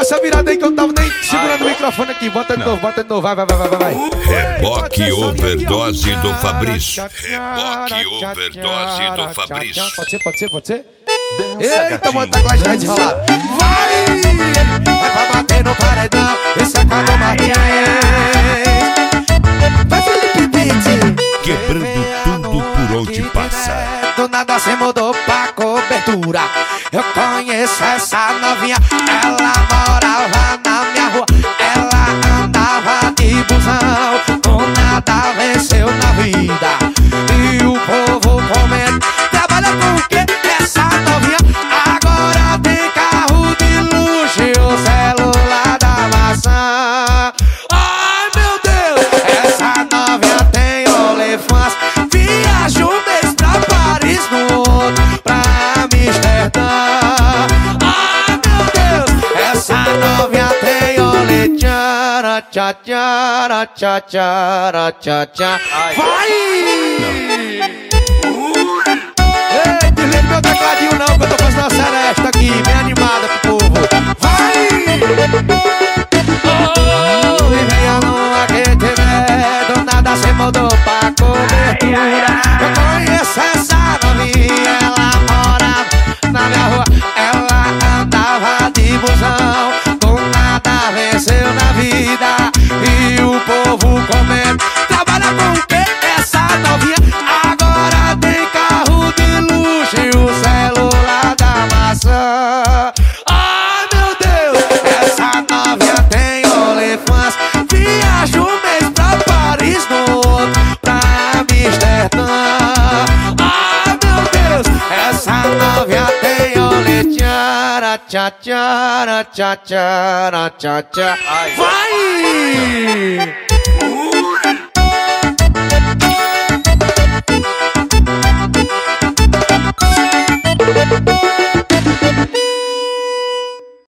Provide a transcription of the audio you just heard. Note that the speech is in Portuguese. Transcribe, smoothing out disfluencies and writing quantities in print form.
essa virada aí que eu tava nem segurando o microfone aqui. Bota de novo, vai. Reboque overdose do Fabrício. Reboque overdose do Fabrício. Pode ser? Eita, mano, tá com a gente enrolado. Vai pra bater no paredão. Esse é Cadu Martins. Vai, Felipe Pitti. Quebrando tudo por onde passa. Do nada cê mudou pra cobertura. Eu conheço essa novinha. Ela morava na minha rua. Ela andava de busão. Do nada venceu na vida. E o povo comenta. Trabalha com o quê? Essa novinha agora tem carro de luxo e o celular da maçã. Ai meu Deus, essa novinha tem OnlyFans. Viaja um mês pra Paris, no outro pra Amsterdã. Ai meu Deus, essa novinha tem OnlyFans. Tchá. Vai! Ei, desliga meu tecladinho não, que eu tô fazendo uma seresta aqui, bem animada pro povo. Vai! Oh, e venha numa que tiver, do nada cê mudou pra cobertura. Eu conheço essa novinha, ela morava na minha rua. Ela andava de busão, do nada venceu na vida. E o povo comenta, trabalha com o quê? Essa novinha agora tem carro de luxo e o celular da maçã. Ai meu Deus, essa novinha tem OnlyFans. Viaja um mês pra Paris, no outro pra Amsterdã. Ai meu Deus, essa novinha tem OnlyFans. Tchá. Vai!